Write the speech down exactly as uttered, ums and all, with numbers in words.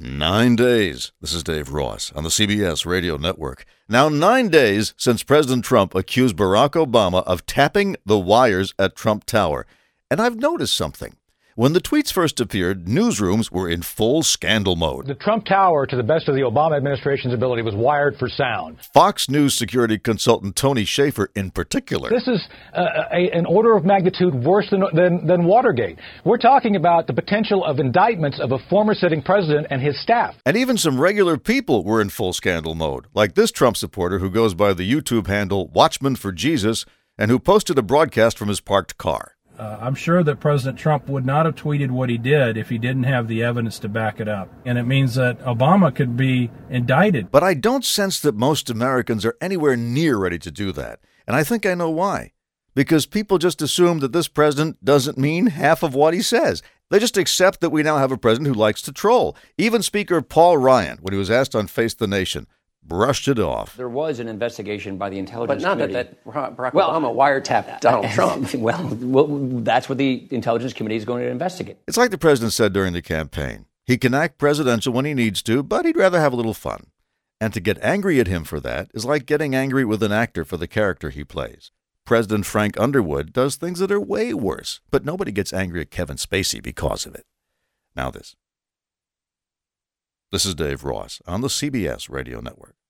Nine days. This is Dave Ross on the C B S Radio Network. Now, nine days since President Trump accused Barack Obama of tapping the wires at Trump Tower. And I've noticed something. When the tweets first appeared, newsrooms were in full scandal mode. The Trump Tower, to the best of the Obama administration's ability, was wired for sound. Fox News security consultant Tony Shaffer in particular. This is uh, a, an order of magnitude worse than, than, than Watergate. We're talking about the potential of indictments of a former sitting president and his staff. And even some regular people were in full scandal mode, like this Trump supporter who goes by the YouTube handle Watchman for Jesus and who posted a broadcast from his parked car. Uh, I'm sure that President Trump would not have tweeted what he did if he didn't have the evidence to back it up. And it means that Obama could be indicted. But I don't sense that most Americans are anywhere near ready to do that. And I think I know why. Because people just assume that this president doesn't mean half of what he says. They just accept that we now have a president who likes to troll. Even Speaker Paul Ryan, when he was asked on Face the Nation, brushed it off. There was an investigation by the intelligence but not committee. that, that Barack well, Obama wiretapped Donald Trump. Well, well, that's what the intelligence committee is going to investigate. It's like the president said during the campaign. He can act presidential when he needs to, but he'd rather have a little fun. And to get angry at him for that is like getting angry with an actor for the character he plays. President Frank Underwood does things that are way worse, but nobody gets angry at Kevin Spacey because of it. Now this. This is Dave Ross on the C B S Radio Network.